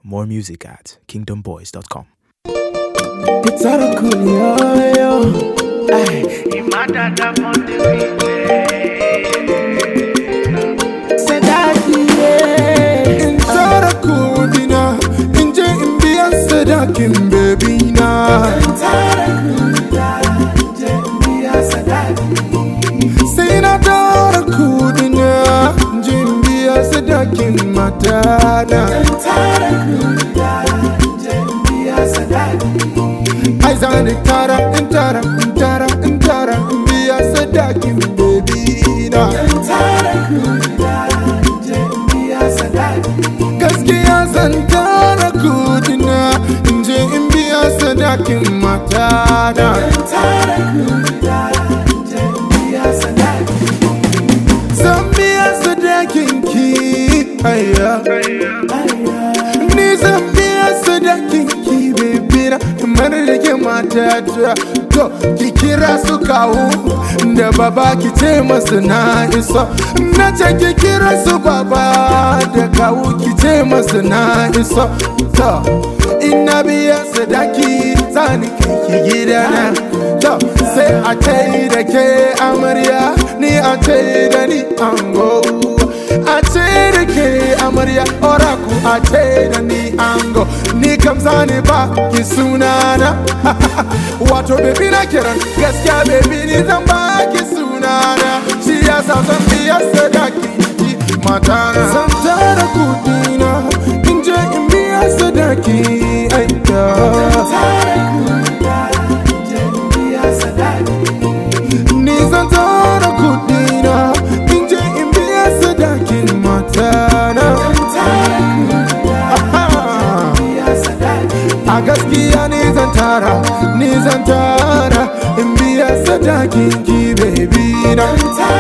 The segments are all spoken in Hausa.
More music at kingdomboys.com. It's all a cool, yo. Sadaki, it's all a cool dinner. Inje India, Sadaki, baby, na. Say not all a cool dinner. Inje India, Sadaki, matana. Aizani tara, biya sadaki baby na. Gaskiya zan tara kudina, inje in biya sadakin matana. Zan biya sadakin ki, aya. Ni zan biya sadakin ki baby na. Mana da ke matata, to ki kira su kawo da baba ki ce masu na iso. Na ce ki kira su baba da kawo ki ce masu na iso. To ina biya sadaki zani kai ki gidana. To sai a ce da ke amarya, ni a ce da ni ango. A ce da ke amarya, ora ku a ce da ni ango. Ni kam zani ba ki sunana. Wato baby na kiran gaskiya baby ni zan ba ki sunana. Shi yasa zan biya sadaki ki matana. Zan tara kudina in je in biya sadaki aita. Ni zan tara kudina in je in biya sadakin matana. A gaskiya ni zan tara in biya sadakin ki baby na.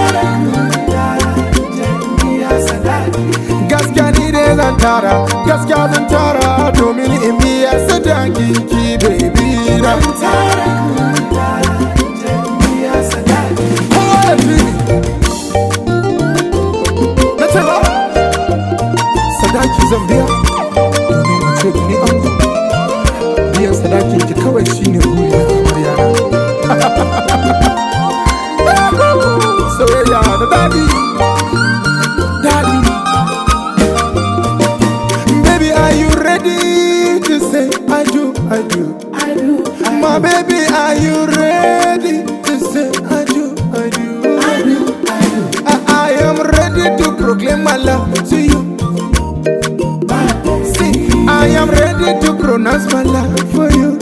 Gaskiya ni ne zan tara domin in biya sadakin ki baby na. Na ce ba sadaki zan biya domin a ce da ni ango. Biyan sadakin ki kawai shine buri na amarya na. Soyayya da dadi. Baby, are you ready to say I do? My baby, are you ready to say I do? I am ready to proclaim my love to you. See, I am ready to pronounce my love for you.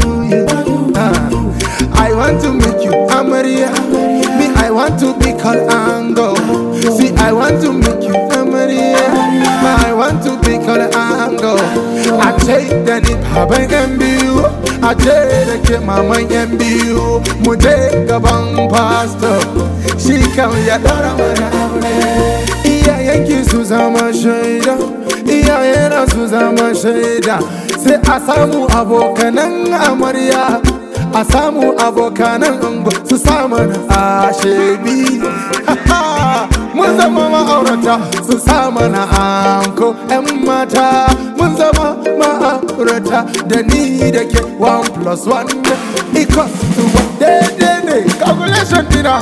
I want to make you Amaria. Me, I want to be called Ango. See, I want to make you Amaria. I want to be called Ango. I take the nip, Haban MBU. I take the mama MBU. Muje Gabang Pastor. She come ya Dora Mana. Iya yanki su zama shaida. Iyayena su zama shaida. Sai a samu abokanan amarya, a samu abokanan ango su samu na ashebi. Mun zama ma'aurata su samu na anko. 'Yan mata mun zama ma'aurata da ni da ke 1+1 equals to 1. Daidai ne calculation dina.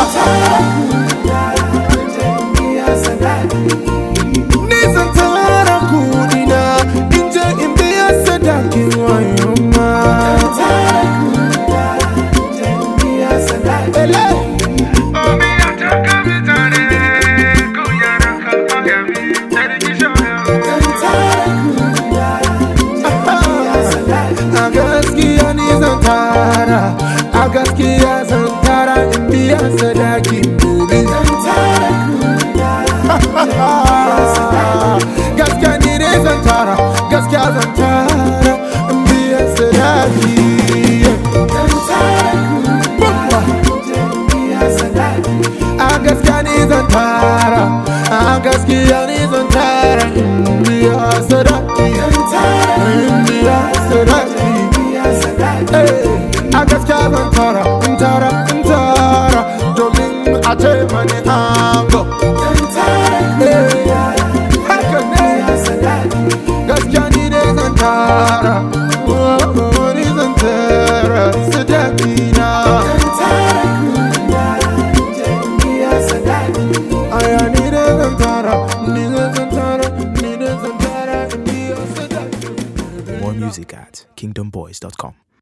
Nisan tara kudina in je in biya sadakin wayoma. A gaskiya ni zan tara in biya sadakin baby. Gaskiya ni ne zan tara in biya sadaki. A gaskiya ni zan tara in biya sadaki. A gaskiya zan tara domin a ce mani ango. Haka ne gaskiya ni da zan tara, ni zan tara sadakina. Aya ni da zan tara, ni da zan tara, ni da zan tara, More music at kingdomboys.com.